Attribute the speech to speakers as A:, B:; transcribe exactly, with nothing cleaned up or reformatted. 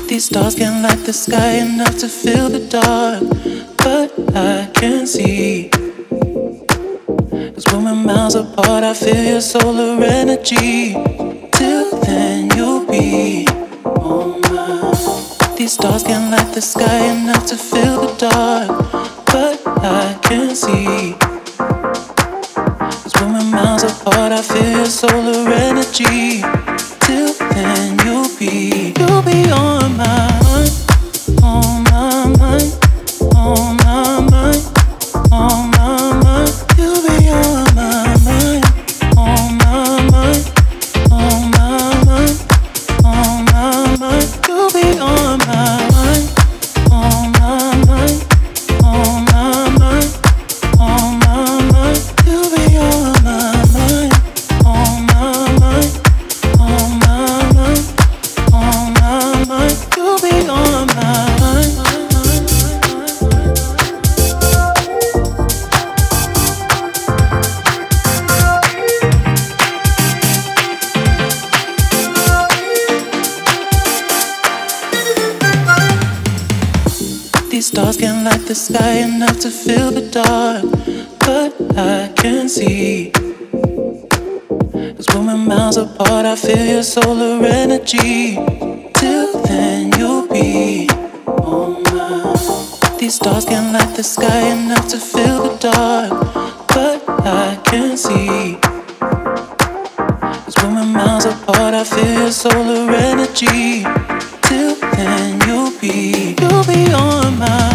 A: These stars can light the sky enough to fill the dark, but I can see. Cause when we're miles apart, I feel your solar energy. Till then, you'll be on mine. These stars can light the sky enough to fill the dark, but I can see. Cause when we're miles apart, I feel your solar energy. Till then, you'll be, you'll be on my mind, on my mind, on my mind, on my mind. You'll be on my mind, on my mind, on my mind, on my mind. You'll be on my mind, on my mind, on my mind, on my mind. You'll be on my mind, on my mind, on my mind, on my mind. You'll be on my mind. These stars can light the sky enough to fill the dark, but I can see. Cause when we're miles apart, I feel your solar energy. Till then, you'll be on mine. These stars can light the sky enough to fill the dark, but I can see. Cause when we're miles apart, I feel your solar energy. Till then, you'll be, you'll be on mine.